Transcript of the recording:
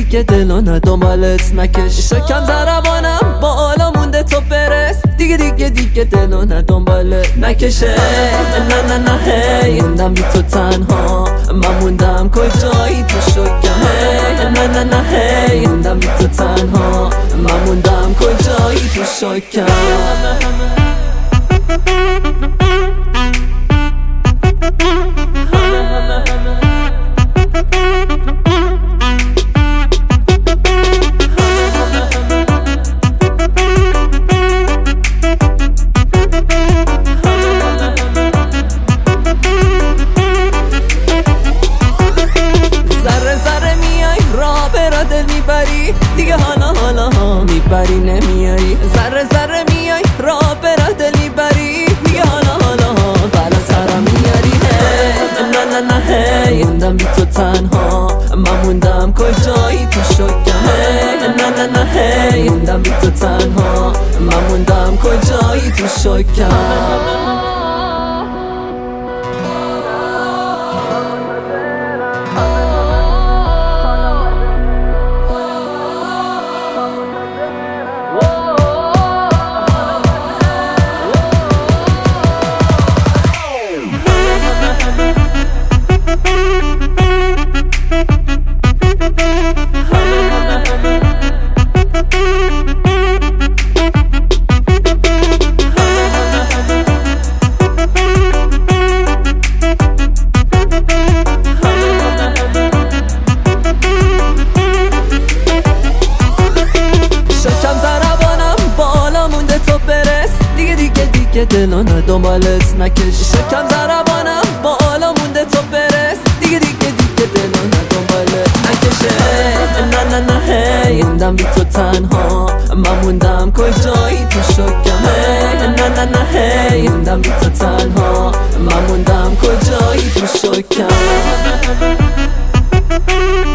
دیگه دلانه دنبالت نکش. شکم ضربانم بالا مونده تو برس، دیگه دلانه دنبالت نکشه. نه نه نه هی موندم بی تو تنها، من موندم کجایی تو شکم. نه نه نه هی موندم بی تو تنها، من موندم کجایی تو شکم. دیگه حالا میبری نمیای، ذره میای راه برا دل میبری. دیگه حالا برا سرم میاری. نه نه نه هی موندم بی تو تنها، من موندم کجایی تو شکم. نه نه نه هی موندم بی تو تنها، من موندم کجایی تو شکم. دیگه دلانه دنبالت نکش. شکم ضربانم بالا مونده تو برس، دیگه دلانه دنبالت نکشه. نه نه نه هی موندم بی تو تنها، من موندم کجایی تو شکم. نه نه نه هی موندم بی تو تنها، من موندم کجایی تو شکم.